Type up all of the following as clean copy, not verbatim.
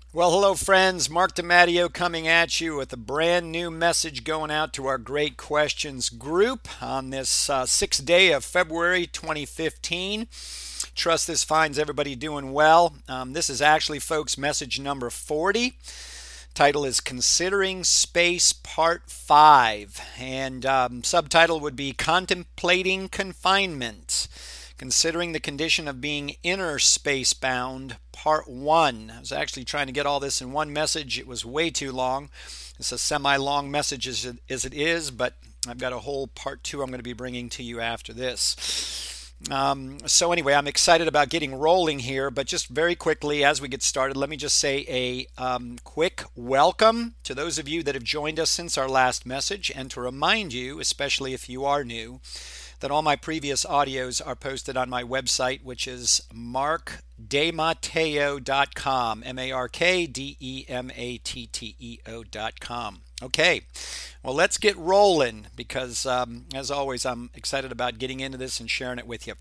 Well, hello, friends. Mark DiMatteo coming at you with a brand new message going out to our Great Questions group on this sixth day of February 2015. Trust this finds everybody doing well. This is actually, folks, message number 40. Title is Considering Space Part 5, and subtitle would be Contemplating Confinement. Considering the condition of being inner space bound, part one. I was actually trying to get all this in one message. It was way too long. It's a semi long message as it is, but I've got a whole part two I'm going to be bringing to you after this. So, anyway, I'm excited about getting rolling here, but just very quickly as we get started, let me just say a quick welcome to those of you that have joined us since our last message, and to remind you, especially if you are new, that all my previous audios are posted on my website, which is markdemateo.com, markdemateo.com. Okay, well, let's get rolling because, as always, I'm excited about getting into this and sharing it with you.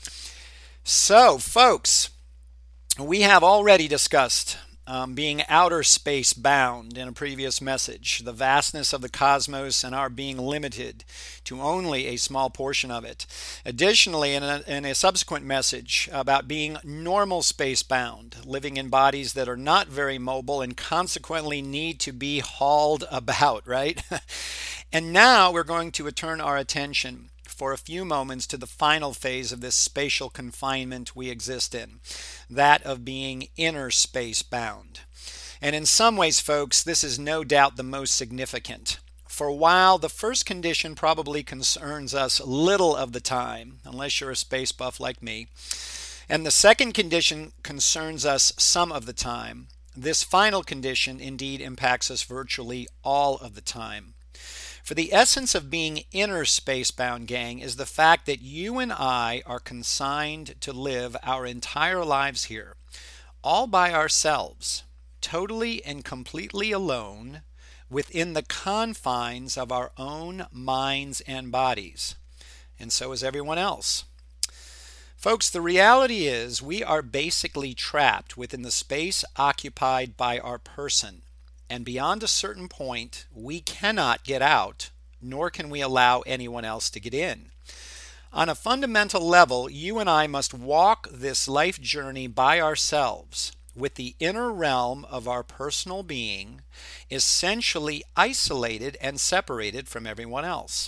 So, folks, we have already discussed being outer space bound in a previous message, the vastness of the cosmos and our being limited to only a small portion of it. Additionally, in a subsequent message about being normal space bound, living in bodies that are not very mobile and consequently need to be hauled about, right? And now we're going to turn our attention for a few moments to the final phase of this spatial confinement we exist in, that of being inner space bound. And in some ways, folks, this is no doubt the most significant. For while the first condition probably concerns us little of the time, unless you're a space buff like me, and the second condition concerns us some of the time, this final condition indeed impacts us virtually all of the time. For the essence of being inner spacebound, gang, is the fact that you and I are consigned to live our entire lives here, all by ourselves, totally and completely alone, within the confines of our own minds and bodies. And so is everyone else. Folks, the reality is we are basically trapped within the space occupied by our person. And beyond a certain point, we cannot get out, nor can we allow anyone else to get in. On a fundamental level, you and I must walk this life journey by ourselves, with the inner realm of our personal being essentially isolated and separated from everyone else.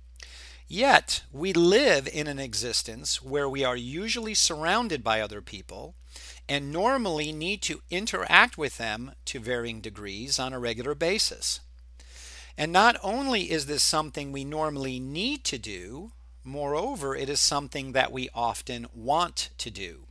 Yet, we live in an existence where we are usually surrounded by other people and normally need to interact with them to varying degrees on a regular basis. And not only is this something we normally need to do, moreover, it is something that we often want to do.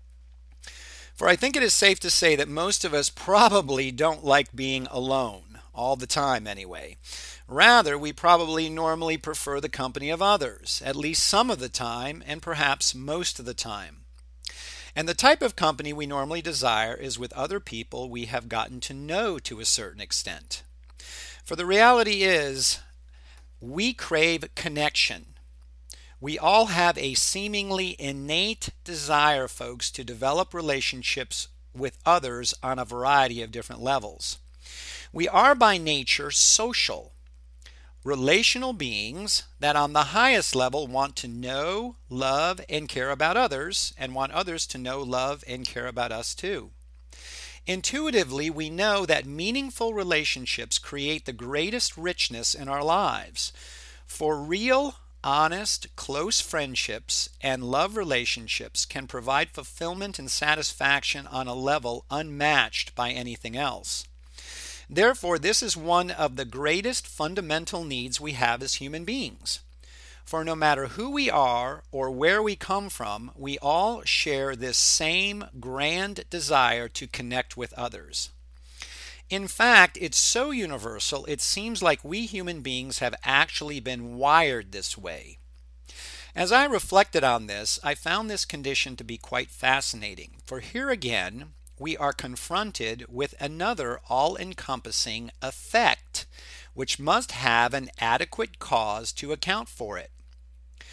For I think it is safe to say that most of us probably don't like being alone, all the time anyway. Rather, we probably normally prefer the company of others, at least some of the time, and perhaps most of the time. And the type of company we normally desire is with other people we have gotten to know to a certain extent. For the reality is, we crave connection. We all have a seemingly innate desire, folks, to develop relationships with others on a variety of different levels. We are by nature social, relational beings that on the highest level want to know, love, and care about others, and want others to know, love, and care about us too. Intuitively, we know that meaningful relationships create the greatest richness in our lives. For real, honest, close friendships and love relationships can provide fulfillment and satisfaction on a level unmatched by anything else. Therefore, this is one of the greatest fundamental needs we have as human beings. For no matter who we are or where we come from, we all share this same grand desire to connect with others. In fact, it's so universal, it seems like we human beings have actually been wired this way. As I reflected on this, I found this condition to be quite fascinating, for here again, we are confronted with another all-encompassing effect, which must have an adequate cause to account for it.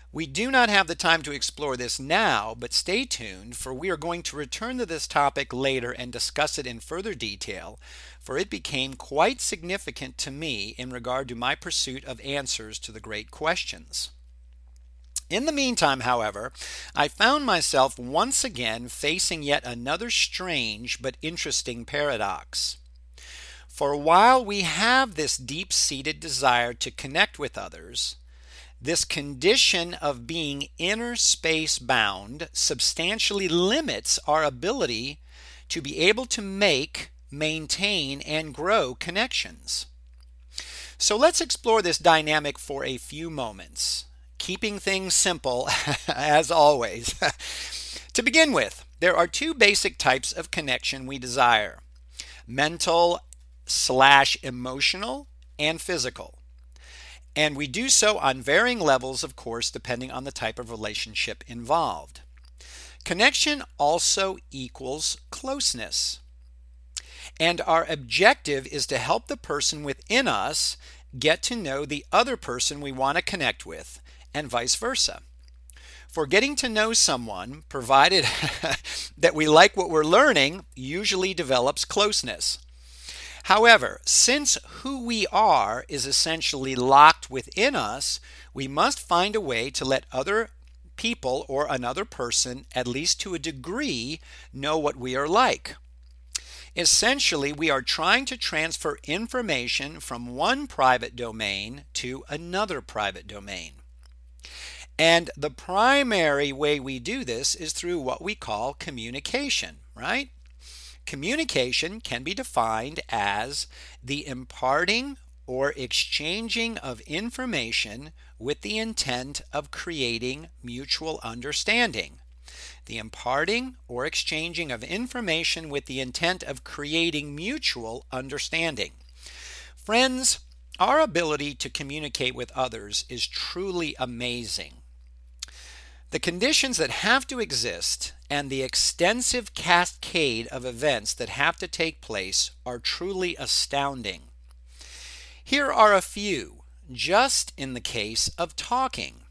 We do not have the time to explore this now, but stay tuned, for we are going to return to this topic later and discuss it in further detail, for it became quite significant to me in regard to my pursuit of answers to the great questions. In the meantime, however, I found myself once again facing yet another strange but interesting paradox. For while we have this deep-seated desire to connect with others, this condition of being inner space bound substantially limits our ability to be able to make, maintain, and grow connections. So let's explore this dynamic for a few moments, keeping things simple as always. To begin with, there are two basic types of connection we desire: mental/emotional and physical. And we do so on varying levels, of course, depending on the type of relationship involved. Connection also equals closeness. And our objective is to help the person within us get to know the other person we want to connect with, and vice versa. For getting to know someone, provided that we like what we're learning, usually develops closeness. However, since who we are is essentially locked within us, we must find a way to let other people or another person, at least to a degree, know what we are like. Essentially, we are trying to transfer information from one private domain to another private domain. And the primary way we do this is through what we call communication, right? Communication can be defined as the imparting or exchanging of information with the intent of creating mutual understanding. The imparting or exchanging of information with the intent of creating mutual understanding. Friends, our ability to communicate with others is truly amazing. The conditions that have to exist and the extensive cascade of events that have to take place are truly astounding. Here are a few, just in the case of talking.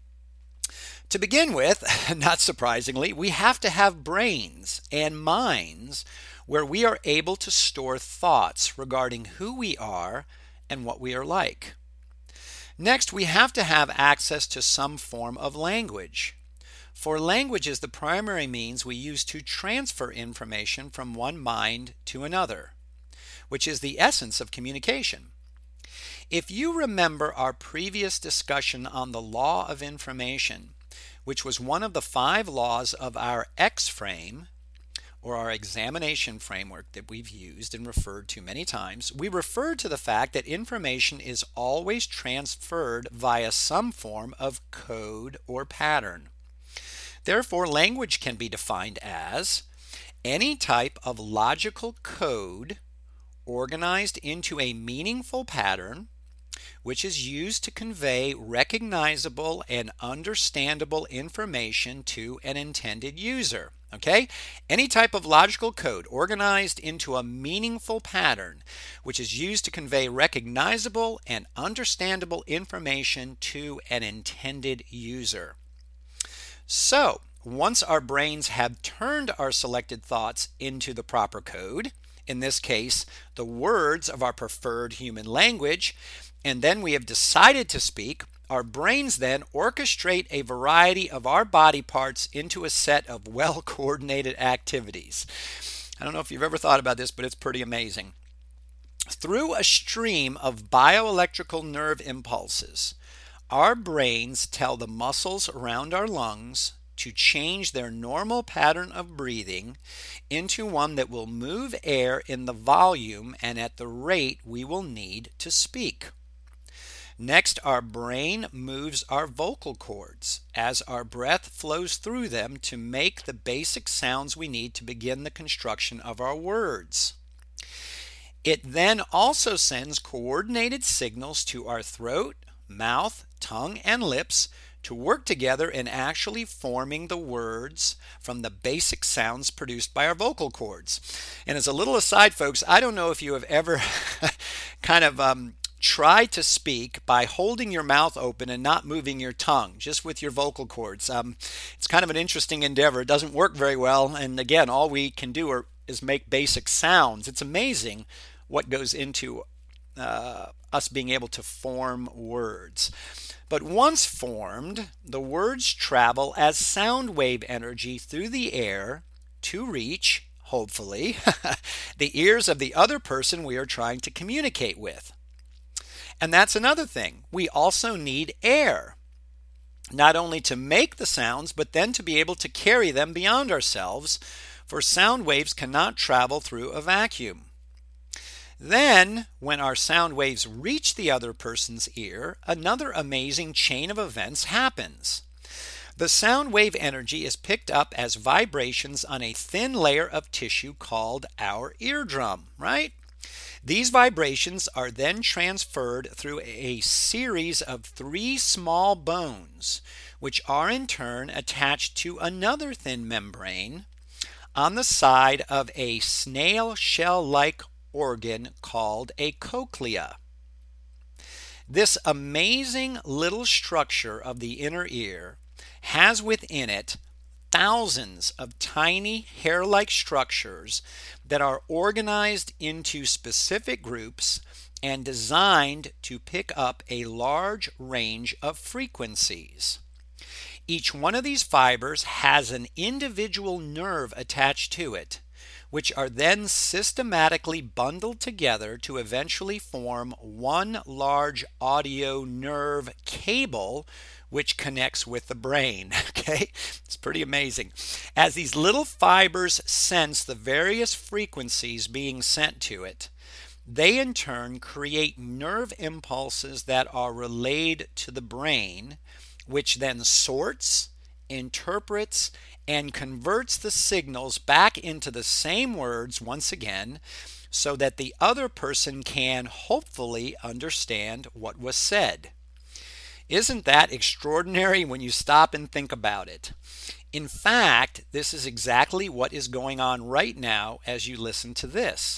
To begin with, not surprisingly, we have to have brains and minds where we are able to store thoughts regarding who we are and what we are like. Next, we have to have access to some form of language. For language is the primary means we use to transfer information from one mind to another, which is the essence of communication. If you remember our previous discussion on the law of information, which was one of the 5 laws of our X-frame, or our examination framework that we've used and referred to many times, we referred to the fact that information is always transferred via some form of code or pattern. Therefore, language can be defined as any type of logical code organized into a meaningful pattern which is used to convey recognizable and understandable information to an intended user. Okay? Any type of logical code organized into a meaningful pattern which is used to convey recognizable and understandable information to an intended user. So, once our brains have turned our selected thoughts into the proper code, in this case, the words of our preferred human language, and then we have decided to speak, our brains then orchestrate a variety of our body parts into a set of well-coordinated activities. I don't know if you've ever thought about this, but it's pretty amazing. Through a stream of bioelectrical nerve impulses, our brains tell the muscles around our lungs to change their normal pattern of breathing into one that will move air in the volume and at the rate we will need to speak. Next, our brain moves our vocal cords as our breath flows through them to make the basic sounds we need to begin the construction of our words. It then also sends coordinated signals to our throat, mouth, tongue, and lips to work together in actually forming the words from the basic sounds produced by our vocal cords. And as a little aside, folks, I don't know if you have ever kind of try to speak by holding your mouth open and not moving your tongue, just with your vocal cords. It's kind of an interesting endeavor. It doesn't work very well. And again, all we can do is make basic sounds. It's amazing what goes into us being able to form words. But once formed, the words travel as sound wave energy through the air to reach, hopefully, the ears of the other person we are trying to communicate with. And that's another thing. We also need air, not only to make the sounds, but then to be able to carry them beyond ourselves, for sound waves cannot travel through a vacuum. Then, when our sound waves reach the other person's ear, another amazing chain of events happens. The sound wave energy is picked up as vibrations on a thin layer of tissue called our eardrum, right? These vibrations are then transferred through a series of 3 small bones, which are in turn attached to another thin membrane on the side of a snail shell-like organ called a cochlea. This amazing little structure of the inner ear has within it thousands of tiny hair-like structures that are organized into specific groups and designed to pick up a large range of frequencies. Each one of these fibers has an individual nerve attached to it, which are then systematically bundled together to eventually form one large audio nerve cable which connects with the brain. Okay, it's pretty amazing. As these little fibers sense the various frequencies being sent to it, they in turn create nerve impulses that are relayed to the brain, which then sorts, interprets, and converts the signals back into the same words once again, so that the other person can hopefully understand what was said. Isn't that extraordinary when you stop and think about it? In fact, this is exactly what is going on right now as you listen to this.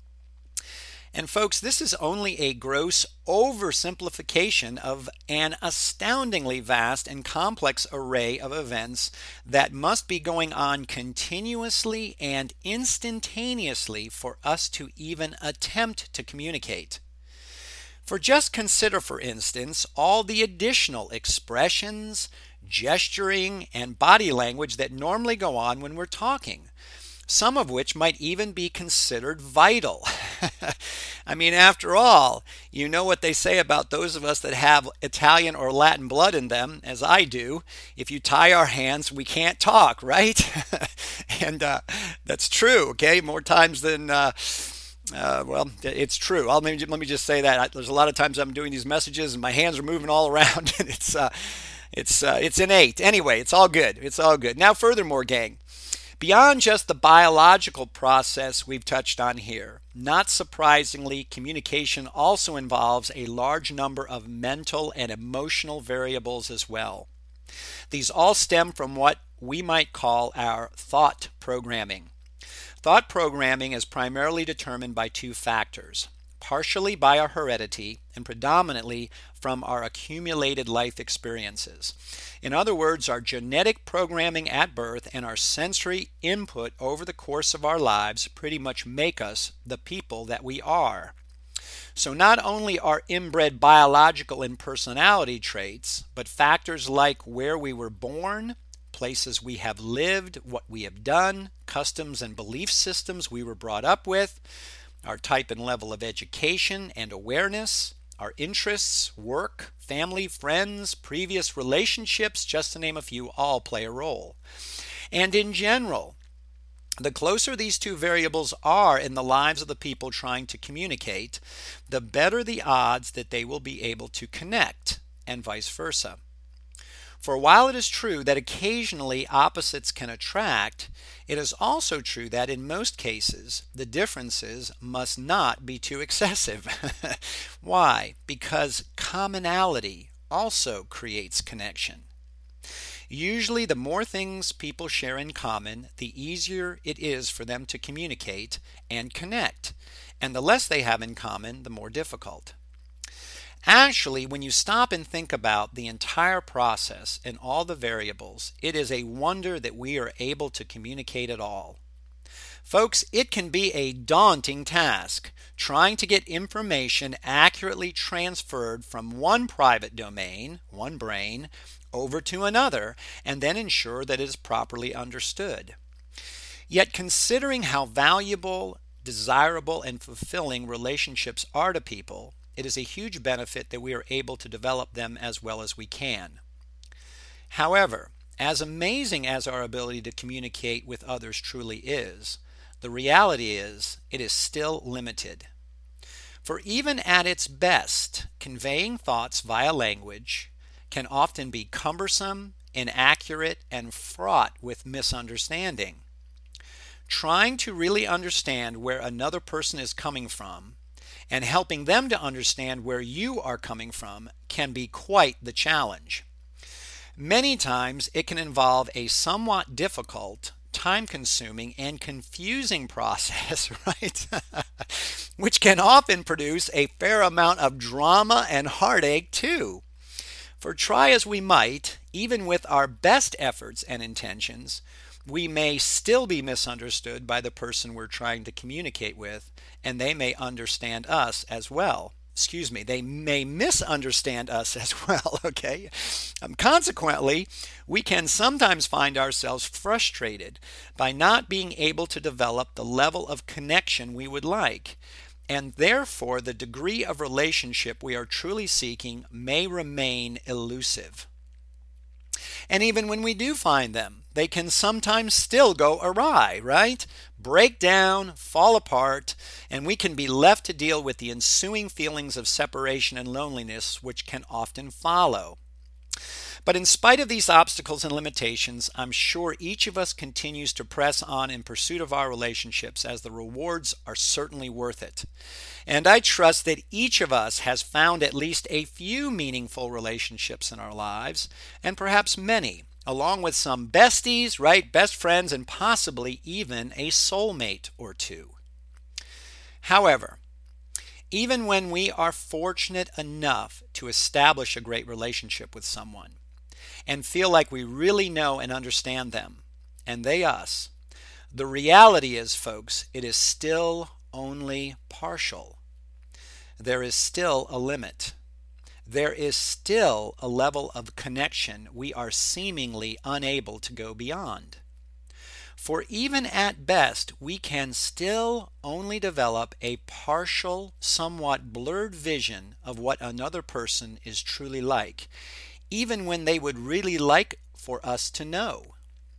And folks, this is only a gross oversimplification of an astoundingly vast and complex array of events that must be going on continuously and instantaneously for us to even attempt to communicate. For just consider, for instance, all the additional expressions, gesturing, and body language that normally go on when we're talking, some of which might even be considered vital. I mean, after all, you know what they say about those of us that have Italian or Latin blood in them, as I do. If you tie our hands, we can't talk, right? And that's true, okay? More times than, well, it's true. Let me just say that. There's a lot of times I'm doing these messages and my hands are moving all around, and it's innate. Anyway, it's all good. It's all good. Now, furthermore, gang, beyond just the biological process we've touched on here, not surprisingly, communication also involves a large number of mental and emotional variables as well. These all stem from what we might call our thought programming. Thought programming is primarily determined by 2 factors, partially by our heredity and predominantly from our accumulated life experiences. In other words, our genetic programming at birth and our sensory input over the course of our lives pretty much make us the people that we are. So not only our inbred biological and personality traits, but factors like where we were born, places we have lived, what we have done, customs and belief systems we were brought up with, our type and level of education and awareness, our interests, work, family, friends, previous relationships, just to name a few, all play a role. And in general, the closer these 2 variables are in the lives of the people trying to communicate, the better the odds that they will be able to connect, and vice versa. For while it is true that occasionally opposites can attract, it is also true that in most cases the differences must not be too excessive. Why? Because commonality also creates connection. Usually the more things people share in common, the easier it is for them to communicate and connect, and the less they have in common, the more difficult. Actually, when you stop and think about the entire process and all the variables, it is a wonder that we are able to communicate at all. Folks, it can be a daunting task trying to get information accurately transferred from one private domain, one brain, over to another, and then ensure that it is properly understood. Yet, considering how valuable, desirable, and fulfilling relationships are to people, it is a huge benefit that we are able to develop them as well as we can. However, as amazing as our ability to communicate with others truly is, the reality is it is still limited. For even at its best, conveying thoughts via language can often be cumbersome, inaccurate, and fraught with misunderstanding. Trying to really understand where another person is coming from and helping them to understand where you are coming from can be quite the challenge. Many times it can involve a somewhat difficult, time-consuming, and confusing process, right? Which can often produce a fair amount of drama and heartache too. For try as we might, even with our best efforts and intentions, we may still be misunderstood by the person we're trying to communicate with, and they may understand us as well. They may misunderstand us as well, okay? Consequently, we can sometimes find ourselves frustrated by not being able to develop the level of connection we would like, and therefore the degree of relationship we are truly seeking may remain elusive. And even when we do find them, they can sometimes still go awry, right? Break down, fall apart, and we can be left to deal with the ensuing feelings of separation and loneliness which can often follow. But in spite of these obstacles and limitations, I'm sure each of us continues to press on in pursuit of our relationships, as the rewards are certainly worth it. And I trust that each of us has found at least a few meaningful relationships in our lives, and perhaps many, along with some besties, right, best friends, and possibly even a soulmate or two. However, even when we are fortunate enough to establish a great relationship with someone and feel like we really know and understand them, and they us, the reality is, folks, it is still only partial. There is still a limit. There is still a level of connection we are seemingly unable to go beyond. For even at best, we can still only develop a partial, somewhat blurred vision of what another person is truly like, even when they would really like for us to know.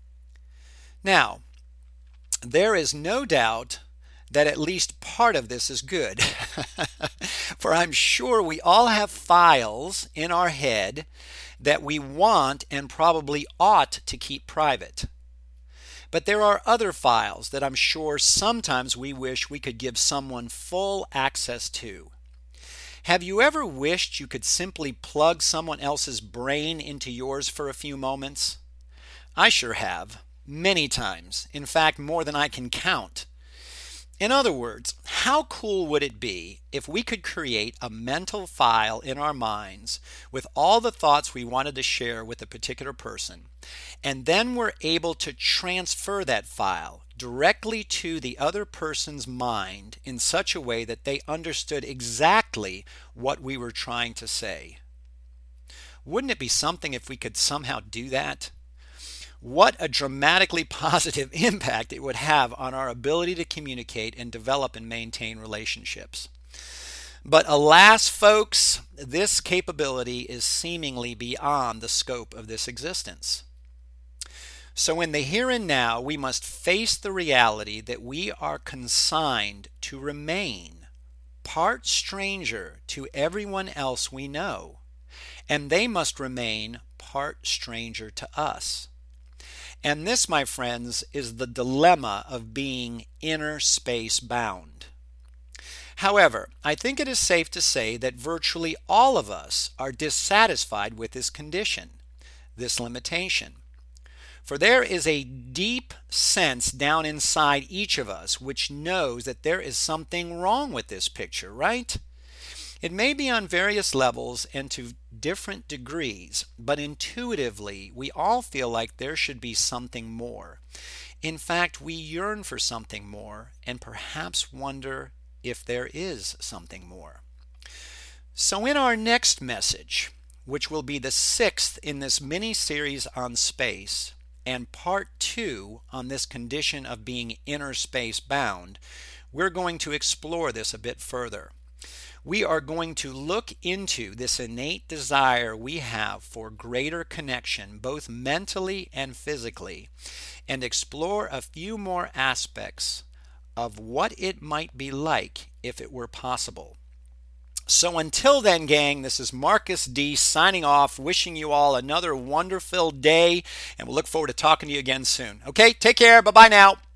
Now, there is no doubt that at least part of this is good. For I'm sure we all have files in our head that we want and probably ought to keep private. But there are other files that I'm sure sometimes we wish we could give someone full access to. Have you ever wished you could simply plug someone else's brain into yours for a few moments? I sure have, many times, in fact more than I can count. In other words, how cool would it be if we could create a mental file in our minds with all the thoughts we wanted to share with a particular person, and then we're able to transfer that file directly to the other person's mind in such a way that they understood exactly what we were trying to say? Wouldn't it be something if we could somehow do that? What a dramatically positive impact it would have on our ability to communicate and develop and maintain relationships. But alas, folks, this capability is seemingly beyond the scope of this existence. So in the here and now, we must face the reality that we are consigned to remain part stranger to everyone else we know, and they must remain part stranger to us. And this, my friends, is the dilemma of being inner space bound. However, I think it is safe to say that virtually all of us are dissatisfied with this condition, this limitation. For there is a deep sense down inside each of us which knows that there is something wrong with this picture, right? It may be on various levels and to different degrees, but intuitively, we all feel like there should be something more. In fact, we yearn for something more and perhaps wonder if there is something more. So, in our next message, which will be the sixth in this mini series on space, and part 2 on this condition of being inner space bound, we're going to explore this a bit further. We are going to look into this innate desire we have for greater connection, both mentally and physically, and explore a few more aspects of what it might be like if it were possible. So until then, gang, this is Marcus D signing off, wishing you all another wonderful day, and we'll look forward to talking to you again soon. Okay, take care. Bye-bye now.